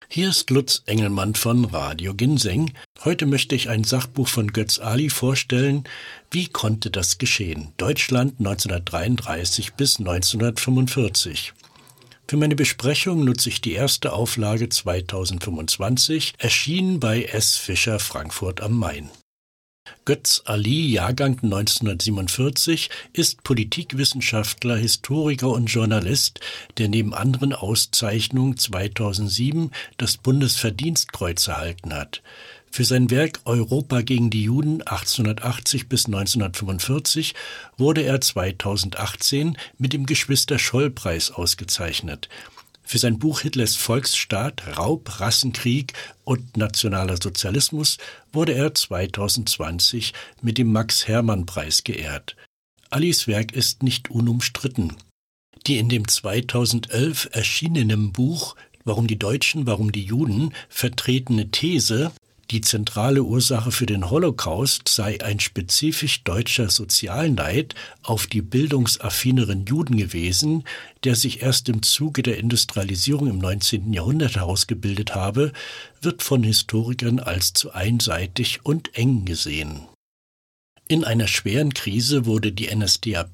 Hier ist Lutz Engelmann von Radio Ginseng. Heute möchte ich ein Sachbuch von Götz Ali vorstellen. Wie konnte das geschehen? Deutschland 1933 bis 1945. Für meine Besprechung nutze ich die erste Auflage 2025, erschienen bei S. Fischer Frankfurt am Main. Götz Ali, Jahrgang 1947, ist Politikwissenschaftler, Historiker und Journalist, der neben anderen Auszeichnungen 2007 das Bundesverdienstkreuz erhalten hat. Für sein Werk Europa gegen die Juden 1880 bis 1945 wurde er 2018 mit dem Geschwister-Scholl-Preis ausgezeichnet. Für sein Buch Hitlers Volksstaat, Raub, Rassenkrieg und nationaler Sozialismus wurde er 2020 mit dem Max-Hermann-Preis geehrt. Alis Werk ist nicht unumstritten. Die in dem 2011 erschienenen Buch Warum die Deutschen, warum die Juden vertretene These, die zentrale Ursache für den Holocaust sei ein spezifisch deutscher Sozialneid auf die bildungsaffineren Juden gewesen, der sich erst im Zuge der Industrialisierung im 19. Jahrhundert herausgebildet habe, wird von Historikern als zu einseitig und eng gesehen. In einer schweren Krise wurde die NSDAP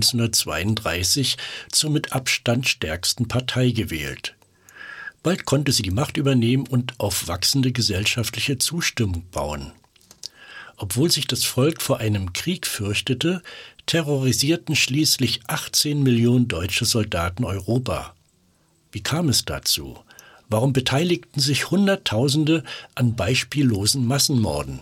1932 zur mit Abstand stärksten Partei gewählt. Bald konnte sie die Macht übernehmen und auf wachsende gesellschaftliche Zustimmung bauen. Obwohl sich das Volk vor einem Krieg fürchtete, terrorisierten schließlich 18 Millionen deutsche Soldaten Europa. Wie kam es dazu? Warum beteiligten sich Hunderttausende an beispiellosen Massenmorden?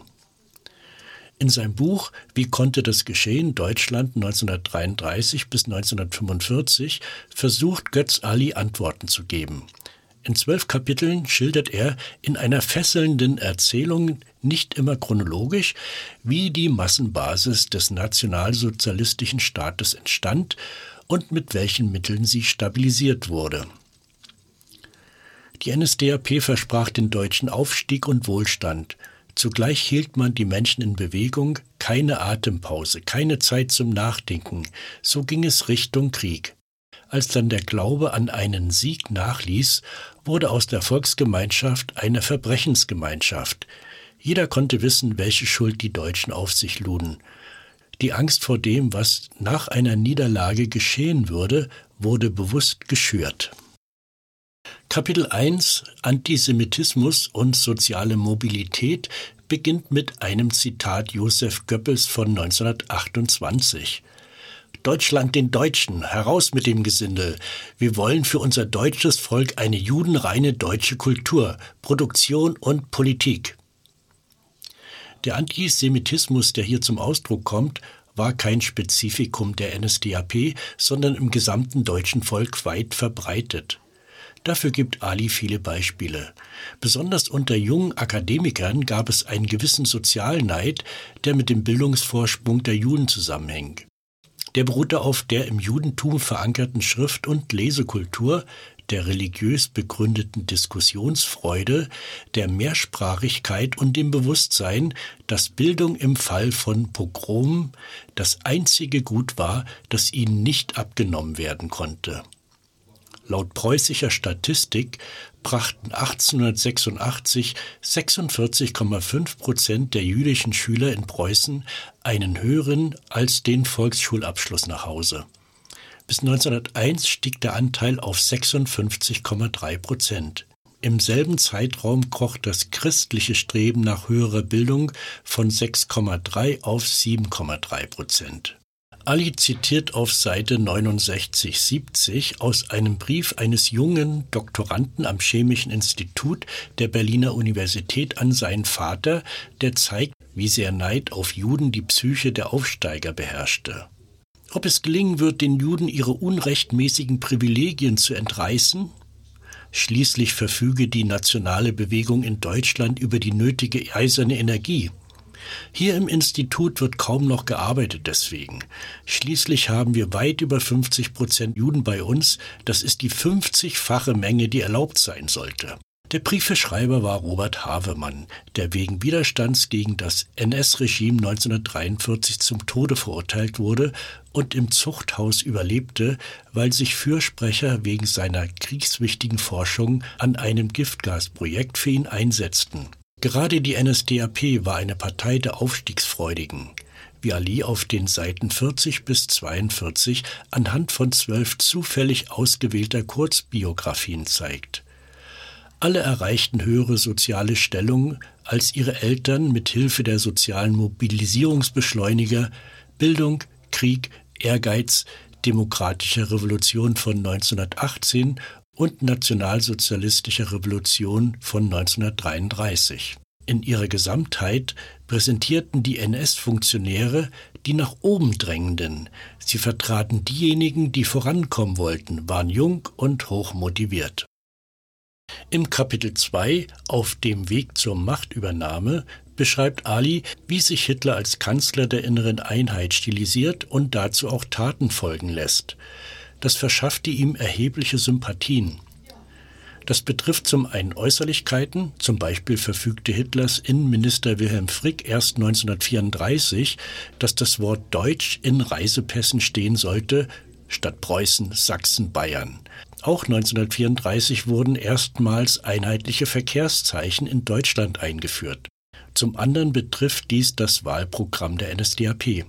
In seinem Buch Wie konnte das geschehen? Deutschland 1933 bis 1945 versucht Götz Ali Antworten zu geben. In 12 Kapiteln schildert er in einer fesselnden Erzählung, nicht immer chronologisch, wie die Massenbasis des nationalsozialistischen Staates entstand und mit welchen Mitteln sie stabilisiert wurde. Die NSDAP versprach den Deutschen Aufstieg und Wohlstand. Zugleich hielt man die Menschen in Bewegung, keine Atempause, keine Zeit zum Nachdenken. So ging es Richtung Krieg. Als dann der Glaube an einen Sieg nachließ, wurde aus der Volksgemeinschaft eine Verbrechensgemeinschaft. Jeder konnte wissen, welche Schuld die Deutschen auf sich luden. Die Angst vor dem, was nach einer Niederlage geschehen würde, wurde bewusst geschürt. Kapitel 1 Antisemitismus und soziale Mobilität beginnt mit einem Zitat Joseph Goebbels von 1928. Deutschland den Deutschen, heraus mit dem Gesindel. Wir wollen für unser deutsches Volk eine judenreine deutsche Kultur, Produktion und Politik. Der Antisemitismus, der hier zum Ausdruck kommt, war kein Spezifikum der NSDAP, sondern im gesamten deutschen Volk weit verbreitet. Dafür gibt Ali viele Beispiele. Besonders unter jungen Akademikern gab es einen gewissen Sozialneid, der mit dem Bildungsvorsprung der Juden zusammenhängt. Der beruhte auf der im Judentum verankerten Schrift- und Lesekultur, der religiös begründeten Diskussionsfreude, der Mehrsprachigkeit und dem Bewusstsein, dass Bildung im Fall von Pogromen das einzige Gut war, das ihnen nicht abgenommen werden konnte. Laut preußischer Statistik brachten 1886 46,5% der jüdischen Schüler in Preußen einen höheren als den Volksschulabschluss nach Hause. Bis 1901 stieg der Anteil auf 56,3%. Im selben Zeitraum kroch das christliche Streben nach höherer Bildung von 6,3 auf 7,3%. Ali zitiert auf Seite 69-70 aus einem Brief eines jungen Doktoranden am Chemischen Institut der Berliner Universität an seinen Vater, der zeigt, wie sehr Neid auf Juden die Psyche der Aufsteiger beherrschte. Ob es gelingen wird, den Juden ihre unrechtmäßigen Privilegien zu entreißen? Schließlich verfüge die nationale Bewegung in Deutschland über die nötige eiserne Energie. Hier im Institut wird kaum noch gearbeitet deswegen. Schließlich haben wir weit über 50% Juden bei uns. Das ist die 50-fache Menge, die erlaubt sein sollte. Der Briefeschreiber war Robert Havemann, der wegen Widerstands gegen das NS-Regime 1943 zum Tode verurteilt wurde und im Zuchthaus überlebte, weil sich Fürsprecher wegen seiner kriegswichtigen Forschung an einem Giftgasprojekt für ihn einsetzten. Gerade die NSDAP war eine Partei der Aufstiegsfreudigen, wie Ali auf den Seiten 40 bis 42 anhand von 12 zufällig ausgewählter Kurzbiografien zeigt. Alle erreichten höhere soziale Stellung als ihre Eltern mit Hilfe der sozialen Mobilisierungsbeschleuniger Bildung, Krieg, Ehrgeiz, demokratische Revolution von 1918 und nationalsozialistische Revolution von 1933. In ihrer Gesamtheit präsentierten die NS-Funktionäre die nach oben Drängenden. Sie vertraten diejenigen, die vorankommen wollten, waren jung und hoch motiviert. Im Kapitel 2 Auf dem Weg zur Machtübernahme beschreibt Ali, wie sich Hitler als Kanzler der inneren Einheit stilisiert und dazu auch Taten folgen lässt. Das verschaffte ihm erhebliche Sympathien. Das betrifft zum einen Äußerlichkeiten, zum Beispiel verfügte Hitlers Innenminister Wilhelm Frick erst 1934, dass das Wort Deutsch in Reisepässen stehen sollte, statt Preußen, Sachsen, Bayern. Auch 1934 wurden erstmals einheitliche Verkehrszeichen in Deutschland eingeführt. Zum anderen betrifft dies das Wahlprogramm der NSDAP.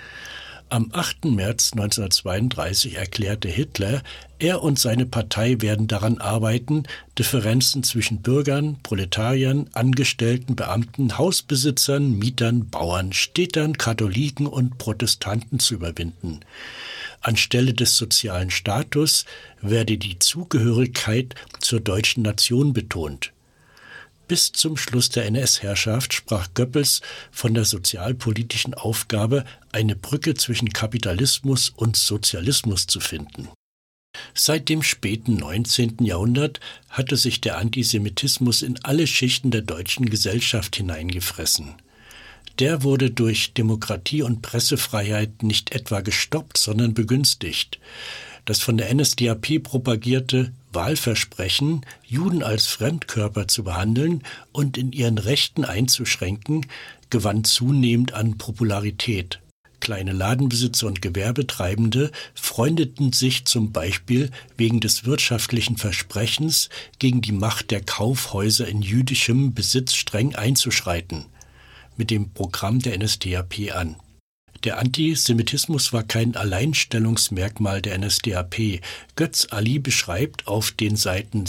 Am 8. März 1932 erklärte Hitler, er und seine Partei werden daran arbeiten, Differenzen zwischen Bürgern, Proletariern, Angestellten, Beamten, Hausbesitzern, Mietern, Bauern, Städtern, Katholiken und Protestanten zu überwinden. Anstelle des sozialen Status werde die Zugehörigkeit zur deutschen Nation betont. Bis zum Schluss der NS-Herrschaft sprach Goebbels von der sozialpolitischen Aufgabe, eine Brücke zwischen Kapitalismus und Sozialismus zu finden. Seit dem späten 19. Jahrhundert hatte sich der Antisemitismus in alle Schichten der deutschen Gesellschaft hineingefressen. Der wurde durch Demokratie und Pressefreiheit nicht etwa gestoppt, sondern begünstigt. Das von der NSDAP propagierte Wahlversprechen, Juden als Fremdkörper zu behandeln und in ihren Rechten einzuschränken, gewann zunehmend an Popularität. Kleine Ladenbesitzer und Gewerbetreibende freundeten sich zum Beispiel wegen des wirtschaftlichen Versprechens, gegen die Macht der Kaufhäuser in jüdischem Besitz streng einzuschreiten, mit dem Programm der NSDAP an. Der Antisemitismus war kein Alleinstellungsmerkmal der NSDAP. Götz Ali beschreibt auf den Seiten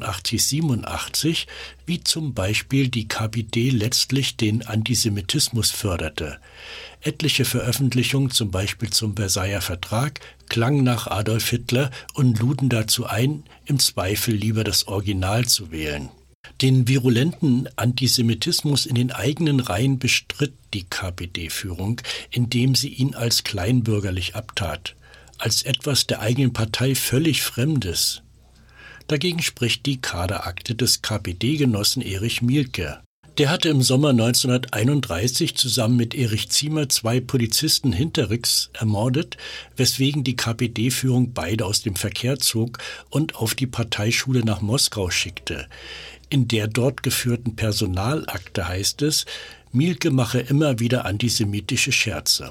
86-87, wie zum Beispiel die KPD letztlich den Antisemitismus förderte. Etliche Veröffentlichungen, zum Beispiel zum Versailler Vertrag, klangen nach Adolf Hitler und luden dazu ein, im Zweifel lieber das Original zu wählen. Den virulenten Antisemitismus in den eigenen Reihen bestritt die KPD-Führung, indem sie ihn als kleinbürgerlich abtat, als etwas der eigenen Partei völlig Fremdes. Dagegen spricht die Kaderakte des KPD-Genossen Erich Mielke. Der hatte im Sommer 1931 zusammen mit Erich Ziemer 2 Polizisten hinterrücks ermordet, weswegen die KPD-Führung beide aus dem Verkehr zog und auf die Parteischule nach Moskau schickte. In der dort geführten Personalakte heißt es, Mielke mache immer wieder antisemitische Scherze.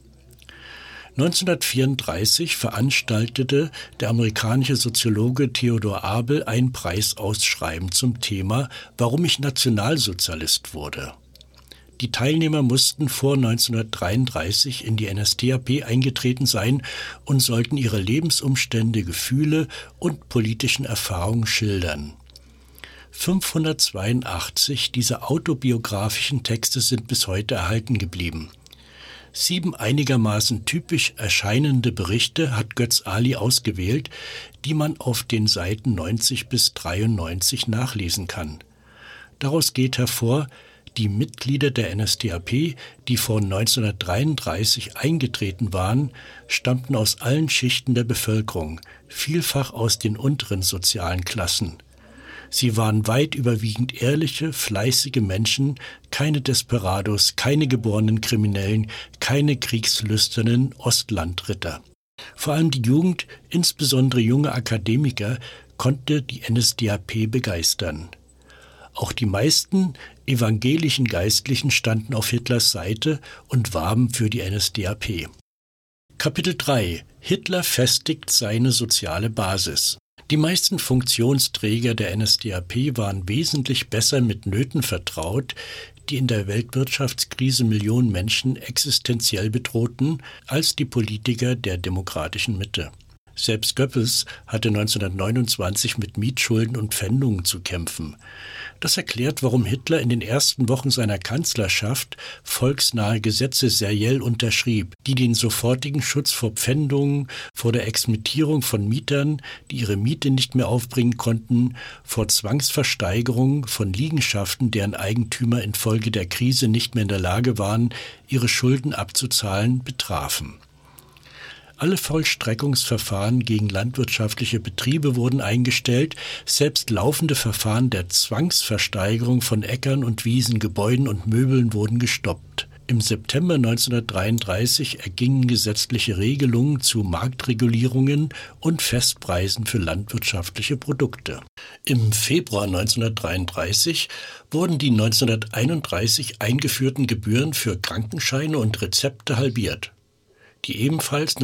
1934 veranstaltete der amerikanische Soziologe Theodor Abel ein Preisausschreiben zum Thema »Warum ich Nationalsozialist wurde«. Die Teilnehmer mussten vor 1933 in die NSDAP eingetreten sein und sollten ihre Lebensumstände, Gefühle und politischen Erfahrungen schildern. 582 dieser autobiografischen Texte sind bis heute erhalten geblieben. 7 einigermaßen typisch erscheinende Berichte hat Götz Ali ausgewählt, die man auf den Seiten 90 bis 93 nachlesen kann. Daraus geht hervor, die Mitglieder der NSDAP, die vor 1933 eingetreten waren, stammten aus allen Schichten der Bevölkerung, vielfach aus den unteren sozialen Klassen. Sie waren weit überwiegend ehrliche, fleißige Menschen, keine Desperados, keine geborenen Kriminellen, keine kriegslüsternen Ostlandritter. Vor allem die Jugend, insbesondere junge Akademiker, konnte die NSDAP begeistern. Auch die meisten evangelischen Geistlichen standen auf Hitlers Seite und warben für die NSDAP. Kapitel 3: Hitler festigt seine soziale Basis. Die meisten Funktionsträger der NSDAP waren wesentlich besser mit Nöten vertraut, die in der Weltwirtschaftskrise Millionen Menschen existenziell bedrohten, als die Politiker der demokratischen Mitte. Selbst Goebbels hatte 1929 mit Mietschulden und Pfändungen zu kämpfen. Das erklärt, warum Hitler in den ersten Wochen seiner Kanzlerschaft volksnahe Gesetze seriell unterschrieb, die den sofortigen Schutz vor Pfändungen, vor der Exmittierung von Mietern, die ihre Miete nicht mehr aufbringen konnten, vor Zwangsversteigerung von Liegenschaften, deren Eigentümer infolge der Krise nicht mehr in der Lage waren, ihre Schulden abzuzahlen, betrafen. Alle Vollstreckungsverfahren gegen landwirtschaftliche Betriebe wurden eingestellt, selbst laufende Verfahren der Zwangsversteigerung von Äckern und Wiesen, Gebäuden und Möbeln wurden gestoppt. Im September 1933 ergingen gesetzliche Regelungen zu Marktregulierungen und Festpreisen für landwirtschaftliche Produkte. Im Februar 1933 wurden die 1931 eingeführten Gebühren für Krankenscheine und Rezepte halbiert. Die ebenfalls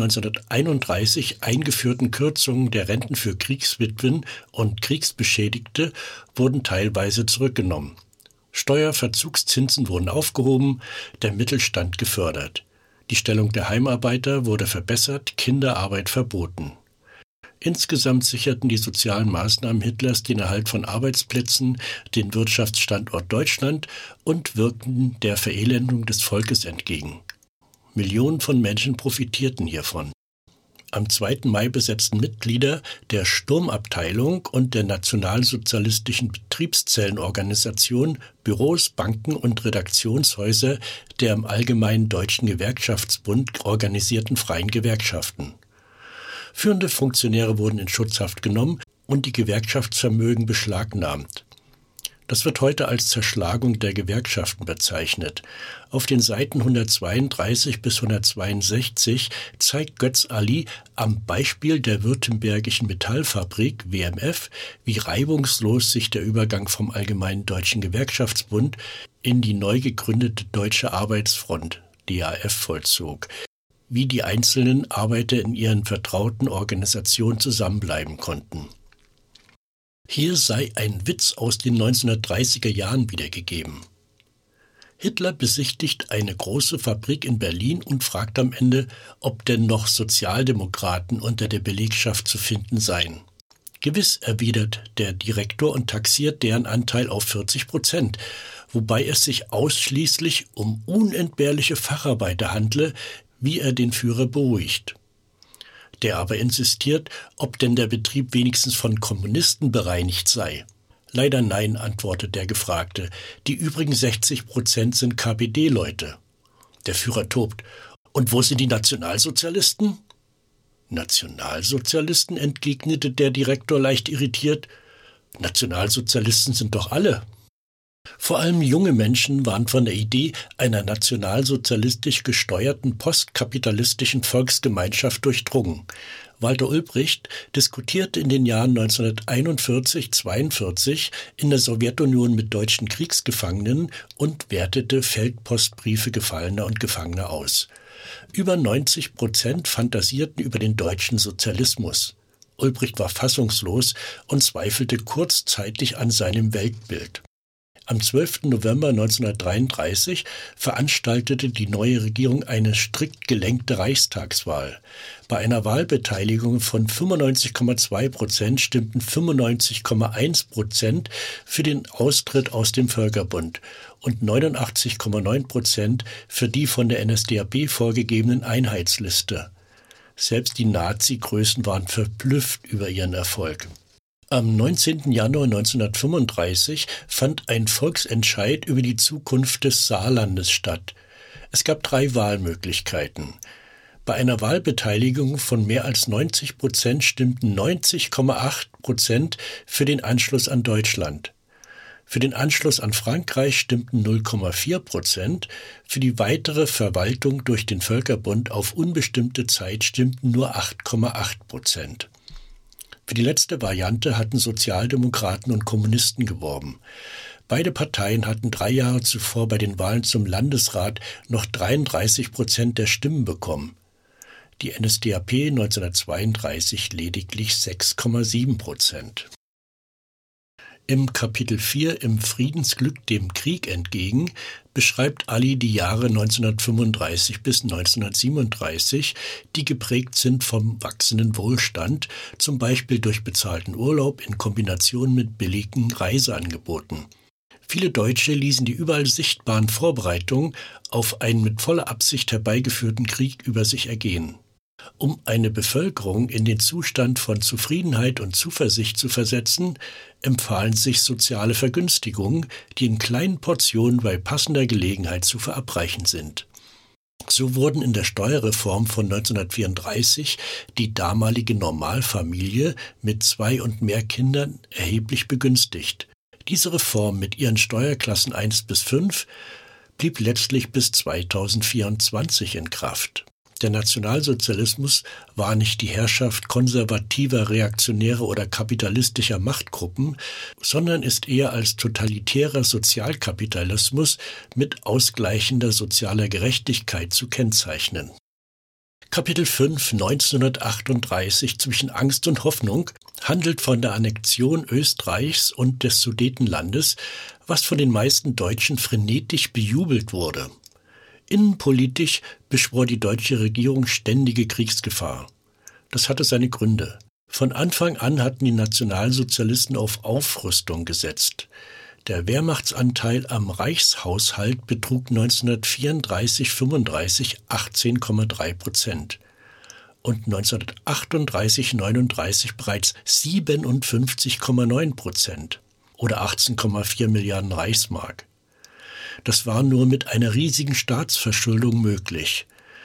1931 eingeführten Kürzungen der Renten für Kriegswitwen und Kriegsbeschädigte wurden teilweise zurückgenommen. Steuerverzugszinsen wurden aufgehoben, der Mittelstand gefördert. Die Stellung der Heimarbeiter wurde verbessert, Kinderarbeit verboten. Insgesamt sicherten die sozialen Maßnahmen Hitlers den Erhalt von Arbeitsplätzen, den Wirtschaftsstandort Deutschland und wirkten der Verelendung des Volkes entgegen. Millionen von Menschen profitierten hiervon. Am 2. Mai besetzten Mitglieder der Sturmabteilung und der nationalsozialistischen Betriebszellenorganisation Büros, Banken und Redaktionshäuser der im Allgemeinen Deutschen Gewerkschaftsbund organisierten freien Gewerkschaften. Führende Funktionäre wurden in Schutzhaft genommen und die Gewerkschaftsvermögen beschlagnahmt. Das wird heute als Zerschlagung der Gewerkschaften bezeichnet. Auf den Seiten 132 bis 162 zeigt Götz Ali am Beispiel der Württembergischen Metallfabrik WMF, wie reibungslos sich der Übergang vom Allgemeinen Deutschen Gewerkschaftsbund in die neu gegründete Deutsche Arbeitsfront (DAF) vollzog, wie die einzelnen Arbeiter in ihren vertrauten Organisationen zusammenbleiben konnten. Hier sei ein Witz aus den 1930er Jahren wiedergegeben. Hitler besichtigt eine große Fabrik in Berlin und fragt am Ende, ob denn noch Sozialdemokraten unter der Belegschaft zu finden seien. Gewiss, erwidert der Direktor und taxiert deren Anteil auf 40%, wobei es sich ausschließlich um unentbehrliche Facharbeiter handle, wie er den Führer beruhigt. Der aber insistiert, ob denn der Betrieb wenigstens von Kommunisten bereinigt sei. Leider nein, antwortet der Gefragte. Die übrigen 60% sind KPD-Leute. Der Führer tobt. Und wo sind die Nationalsozialisten? Nationalsozialisten, entgegnete der Direktor leicht irritiert. Nationalsozialisten sind doch alle. Vor allem junge Menschen waren von der Idee einer nationalsozialistisch gesteuerten postkapitalistischen Volksgemeinschaft durchdrungen. Walter Ulbricht diskutierte in den Jahren 1941-42 in der Sowjetunion mit deutschen Kriegsgefangenen und wertete Feldpostbriefe Gefallener und Gefangener aus. Über 90% fantasierten über den deutschen Sozialismus. Ulbricht war fassungslos und zweifelte kurzzeitig an seinem Weltbild. Am 12. November 1933 veranstaltete die neue Regierung eine strikt gelenkte Reichstagswahl. Bei einer Wahlbeteiligung von 95,2% stimmten 95,1% für den Austritt aus dem Völkerbund und 89,9% für die von der NSDAP vorgegebenen Einheitsliste. Selbst die Nazi-Größen waren verblüfft über ihren Erfolg. Am 19. Januar 1935 fand ein Volksentscheid über die Zukunft des Saarlandes statt. Es gab 3 Wahlmöglichkeiten. Bei einer Wahlbeteiligung von mehr als 90% stimmten 90,8% für den Anschluss an Deutschland. Für den Anschluss an Frankreich stimmten 0,4%, für die weitere Verwaltung durch den Völkerbund auf unbestimmte Zeit stimmten nur 8,8%. Für die letzte Variante hatten Sozialdemokraten und Kommunisten geworben. Beide Parteien hatten 3 Jahre zuvor bei den Wahlen zum Landesrat noch 33% der Stimmen bekommen. Die NSDAP 1932 lediglich 6,7%. Im Kapitel 4 Im Friedensglück dem Krieg entgegen beschreibt Ali die Jahre 1935 bis 1937, die geprägt sind vom wachsenden Wohlstand, zum Beispiel durch bezahlten Urlaub in Kombination mit billigen Reiseangeboten. Viele Deutsche ließen die überall sichtbaren Vorbereitungen auf einen mit voller Absicht herbeigeführten Krieg über sich ergehen. Um eine Bevölkerung in den Zustand von Zufriedenheit und Zuversicht zu versetzen, empfahlen sich soziale Vergünstigungen, die in kleinen Portionen bei passender Gelegenheit zu verabreichen sind. So wurden in der Steuerreform von 1934 die damalige Normalfamilie mit 2 und mehr Kindern erheblich begünstigt. Diese Reform mit ihren Steuerklassen 1 bis 5 blieb letztlich bis 2024 in Kraft. Der Nationalsozialismus war nicht die Herrschaft konservativer, reaktionärer oder kapitalistischer Machtgruppen, sondern ist eher als totalitärer Sozialkapitalismus mit ausgleichender sozialer Gerechtigkeit zu kennzeichnen. Kapitel 5 1938 zwischen Angst und Hoffnung handelt von der Annexion Österreichs und des Sudetenlandes, was von den meisten Deutschen frenetisch bejubelt wurde. Innenpolitisch beschwor die deutsche Regierung ständige Kriegsgefahr. Das hatte seine Gründe. Von Anfang an hatten die Nationalsozialisten auf Aufrüstung gesetzt. Der Wehrmachtsanteil am Reichshaushalt betrug 1934/35 18,3% und 1938/39 bereits 57,9% oder 18,4 Milliarden Reichsmark. Das war nur mit einer riesigen Staatsverschuldung möglich.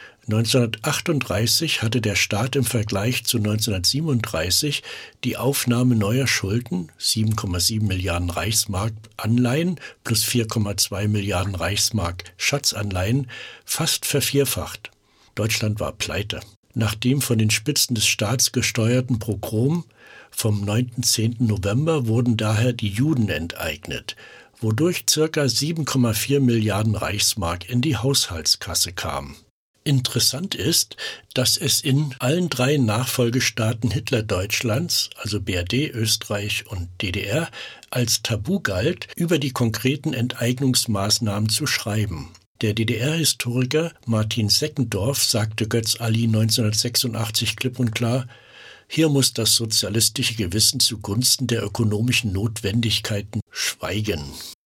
1938 hatte der Staat im Vergleich zu 1937 die Aufnahme neuer Schulden, 7,7 Milliarden Reichsmark Anleihen plus 4,2 Milliarden Reichsmark Schatzanleihen, fast vervierfacht. Deutschland war pleite. Nach dem von den Spitzen des Staats gesteuerten Pogrom vom 9.-10. November wurden daher die Juden enteignet, wodurch ca. 7,4 Milliarden Reichsmark in die Haushaltskasse kamen. Interessant ist, dass es in allen 3 Nachfolgestaaten Hitlerdeutschlands, also BRD, Österreich und DDR, als Tabu galt, über die konkreten Enteignungsmaßnahmen zu schreiben. Der DDR-Historiker Martin Seckendorf sagte Götz Ali 1986 klipp und klar: Hier muss das sozialistische Gewissen zugunsten der ökonomischen Notwendigkeiten schweigen.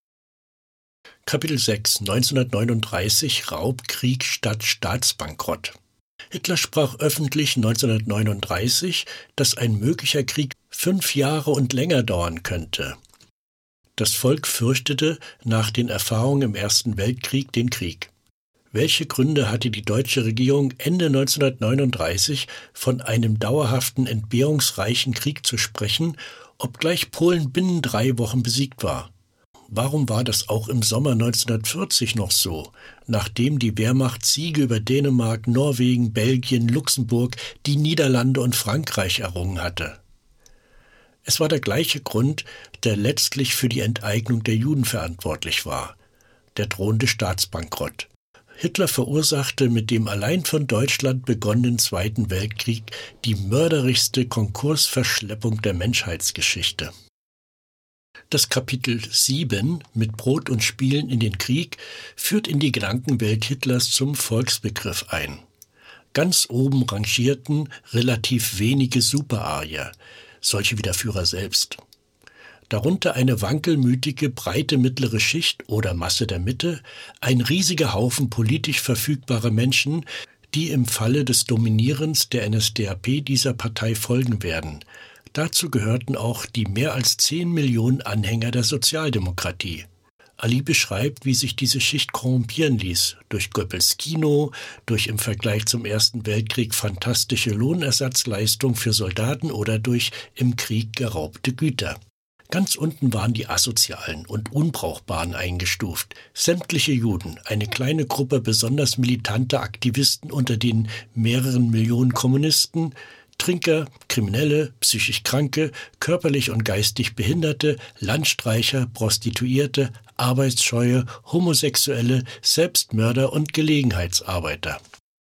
Kapitel 6 1939 Raubkrieg statt Staatsbankrott. Hitler sprach öffentlich 1939, dass ein möglicher Krieg 5 Jahre und länger dauern könnte. Das Volk fürchtete nach den Erfahrungen im Ersten Weltkrieg den Krieg. Welche Gründe hatte die deutsche Regierung Ende 1939 von einem dauerhaften, entbehrungsreichen Krieg zu sprechen, obgleich Polen binnen 3 Wochen besiegt war? Warum war das auch im Sommer 1940 noch so, nachdem die Wehrmacht Siege über Dänemark, Norwegen, Belgien, Luxemburg, die Niederlande und Frankreich errungen hatte? Es war der gleiche Grund, der letztlich für die Enteignung der Juden verantwortlich war: der drohende Staatsbankrott. Hitler verursachte mit dem allein von Deutschland begonnenen Zweiten Weltkrieg die mörderischste Konkursverschleppung der Menschheitsgeschichte. Das Kapitel 7 mit Brot und Spielen in den Krieg führt in die Gedankenwelt Hitlers zum Volksbegriff ein. Ganz oben rangierten relativ wenige Superarier, solche wie der Führer selbst. Darunter eine wankelmütige, breite mittlere Schicht oder Masse der Mitte, ein riesiger Haufen politisch verfügbarer Menschen, die im Falle des Dominierens der NSDAP dieser Partei folgen werden. Dazu gehörten auch die mehr als 10 Millionen Anhänger der Sozialdemokratie. Ali beschreibt, wie sich diese Schicht korrumpieren ließ, durch Goebbels Kino, durch im Vergleich zum Ersten Weltkrieg fantastische Lohnersatzleistung für Soldaten oder durch im Krieg geraubte Güter. Ganz unten waren die Asozialen und Unbrauchbaren eingestuft, sämtliche Juden, eine kleine Gruppe besonders militanter Aktivisten unter den mehreren Millionen Kommunisten, Trinker, Kriminelle, psychisch Kranke, körperlich und geistig Behinderte, Landstreicher, Prostituierte, Arbeitsscheue, Homosexuelle, Selbstmörder und Gelegenheitsarbeiter.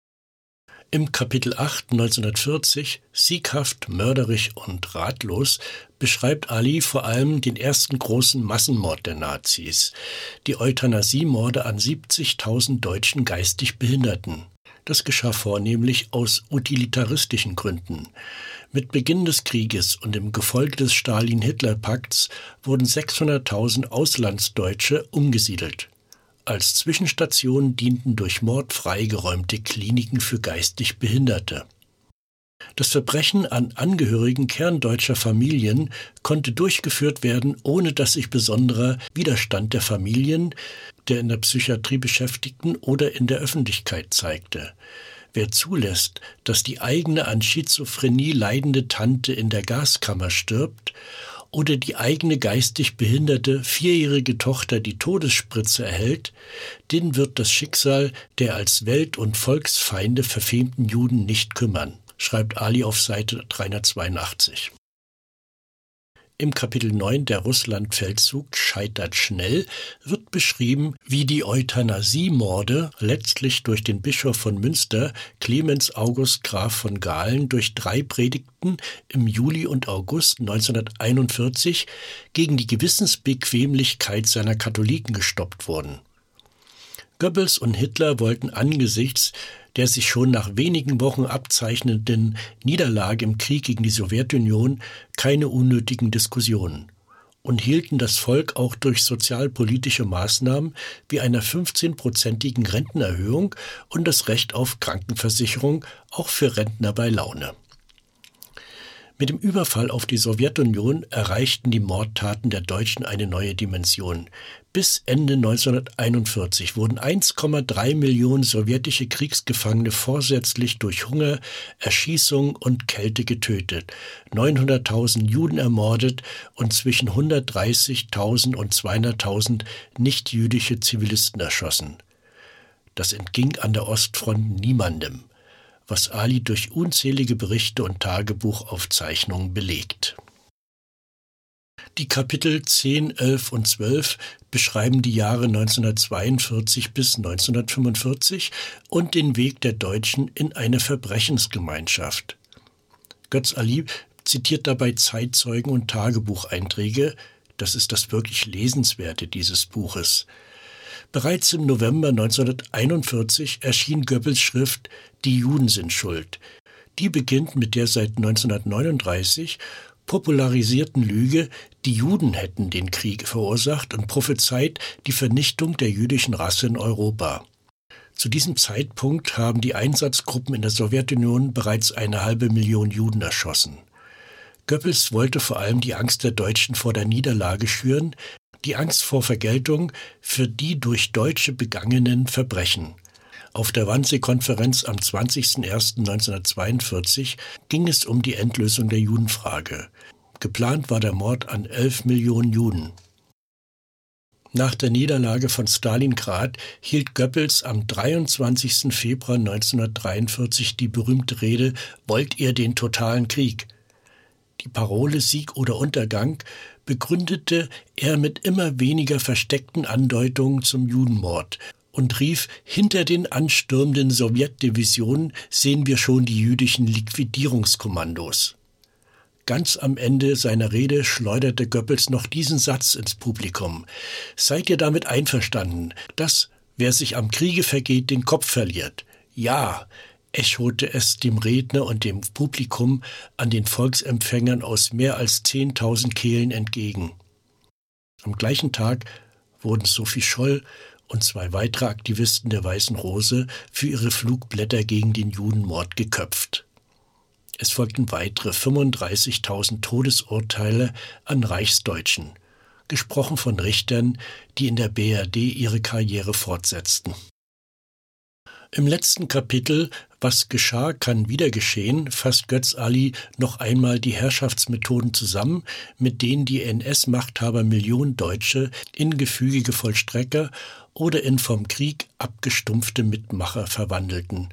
Im Kapitel 8, 1940, Sieghaft, mörderisch und ratlos, beschreibt Ali vor allem den ersten großen Massenmord der Nazis, die Euthanasiemorde an 70.000 deutschen geistig Behinderten. Das geschah vornehmlich aus utilitaristischen Gründen. Mit Beginn des Krieges und im Gefolge des Stalin-Hitler-Pakts wurden 600.000 Auslandsdeutsche umgesiedelt. Als Zwischenstation dienten durch Mord freigeräumte Kliniken für geistig Behinderte. Das Verbrechen an Angehörigen kerndeutscher Familien konnte durchgeführt werden, ohne dass sich besonderer Widerstand der Familien, der in der Psychiatrie Beschäftigten oder in der Öffentlichkeit zeigte. Wer zulässt, dass die eigene an Schizophrenie leidende Tante in der Gaskammer stirbt oder die eigene geistig behinderte 4-jährige Tochter die Todesspritze erhält, den wird das Schicksal der als Welt- und Volksfeinde verfemten Juden nicht kümmern, schreibt Ali auf Seite 382. Im Kapitel 9, der Russlandfeldzug scheitert schnell, wird beschrieben, wie die Euthanasiemorde letztlich durch den Bischof von Münster, Clemens August Graf von Galen, durch 3 Predigten im Juli und August 1941 gegen die Gewissensbequemlichkeit seiner Katholiken gestoppt wurden. Goebbels und Hitler wollten angesichts der sich schon nach wenigen Wochen abzeichnenden Niederlage im Krieg gegen die Sowjetunion keine unnötigen Diskussionen und hielten das Volk auch durch sozialpolitische Maßnahmen wie einer 15-prozentigen Rentenerhöhung und das Recht auf Krankenversicherung auch für Rentner bei Laune. Mit dem Überfall auf die Sowjetunion erreichten die Mordtaten der Deutschen eine neue Dimension. Bis Ende 1941 wurden 1,3 Millionen sowjetische Kriegsgefangene vorsätzlich durch Hunger, Erschießung und Kälte getötet, 900.000 Juden ermordet und zwischen 130.000 und 200.000 nichtjüdische Zivilisten erschossen. Das entging an der Ostfront niemandem, was Ali durch unzählige Berichte und Tagebuchaufzeichnungen belegt. Die Kapitel 10, 11 und 12 beschreiben die Jahre 1942 bis 1945 und den Weg der Deutschen in eine Verbrechensgemeinschaft. Götz Ali zitiert dabei Zeitzeugen und Tagebucheinträge. Das ist das wirklich Lesenswerte dieses Buches. Bereits im November 1941 erschien Goebbels Schrift »Die Juden sind schuld«. Die beginnt mit der seit 1939 popularisierten Lüge, die Juden hätten den Krieg verursacht und prophezeit die Vernichtung der jüdischen Rasse in Europa. Zu diesem Zeitpunkt haben die Einsatzgruppen in der Sowjetunion bereits 500.000 Juden erschossen. Goebbels wollte vor allem die Angst der Deutschen vor der Niederlage schüren, die Angst vor Vergeltung für die durch Deutsche begangenen Verbrechen. Auf der Wannsee-Konferenz am 20.01.1942 ging es um die Endlösung der Judenfrage. Geplant war der Mord an 11 Millionen Juden. Nach der Niederlage von Stalingrad hielt Goebbels am 23. Februar 1943 die berühmte Rede »Wollt ihr den totalen Krieg?« Die Parole »Sieg oder Untergang« begründete er mit immer weniger versteckten Andeutungen zum Judenmord und rief, hinter den anstürmenden Sowjetdivisionen sehen wir schon die jüdischen Liquidierungskommandos. Ganz am Ende seiner Rede schleuderte Goebbels noch diesen Satz ins Publikum. Seid ihr damit einverstanden, dass, wer sich am Kriege vergeht, den Kopf verliert? Ja, echote es dem Redner und dem Publikum an den Volksempfängern aus mehr als 10.000 Kehlen entgegen. Am gleichen Tag wurden Sophie Scholl und 2 weitere Aktivisten der Weißen Rose für ihre Flugblätter gegen den Judenmord geköpft. Es folgten weitere 35.000 Todesurteile an Reichsdeutschen, gesprochen von Richtern, die in der BRD ihre Karriere fortsetzten. Im letzten Kapitel »Was geschah, kann wieder geschehen« fasst Götz Ali noch einmal die Herrschaftsmethoden zusammen, mit denen die NS-Machthaber Millionen Deutsche in gefügige Vollstrecker oder in vom Krieg abgestumpfte Mitmacher verwandelten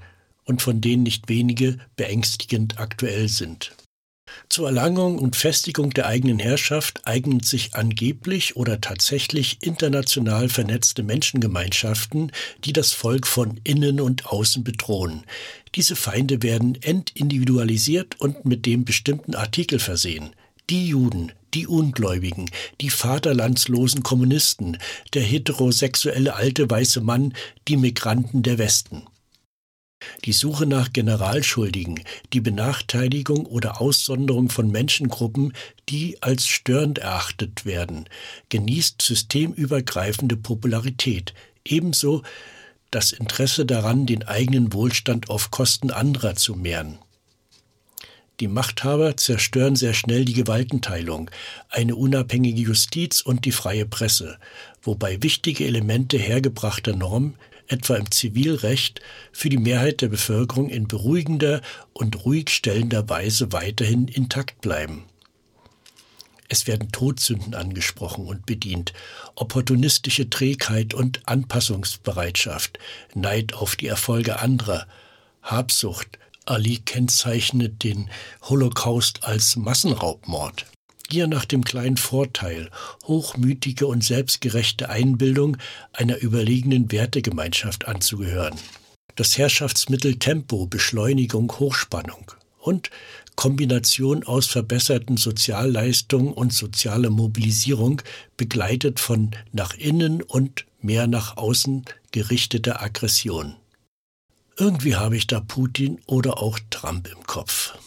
und von denen nicht wenige beängstigend aktuell sind. Zur Erlangung und Festigung der eigenen Herrschaft eignen sich angeblich oder tatsächlich international vernetzte Menschengemeinschaften, die das Volk von innen und außen bedrohen. Diese Feinde werden entindividualisiert und mit dem bestimmten Artikel versehen. Die Juden, die Ungläubigen, die vaterlandslosen Kommunisten, der heterosexuelle alte weiße Mann, die Migranten der Westen. Die Suche nach Generalschuldigen, die Benachteiligung oder Aussonderung von Menschengruppen, die als störend erachtet werden, genießt systemübergreifende Popularität, ebenso das Interesse daran, den eigenen Wohlstand auf Kosten anderer zu mehren. Die Machthaber zerstören sehr schnell die Gewaltenteilung, eine unabhängige Justiz und die freie Presse, wobei wichtige Elemente hergebrachter Normen, etwa im Zivilrecht, für die Mehrheit der Bevölkerung in beruhigender und ruhigstellender Weise weiterhin intakt bleiben. Es werden Todsünden angesprochen und bedient, opportunistische Trägheit und Anpassungsbereitschaft, Neid auf die Erfolge anderer, Habsucht. Ali kennzeichnet den Holocaust als Massenraubmord. Gier nach dem kleinen Vorteil, hochmütige und selbstgerechte Einbildung einer überlegenen Wertegemeinschaft anzugehören. Das Herrschaftsmittel Tempo, Beschleunigung, Hochspannung und Kombination aus verbesserten Sozialleistungen und sozialer Mobilisierung, begleitet von nach innen und mehr nach außen gerichteter Aggression. Irgendwie habe ich da Putin oder auch Trump im Kopf.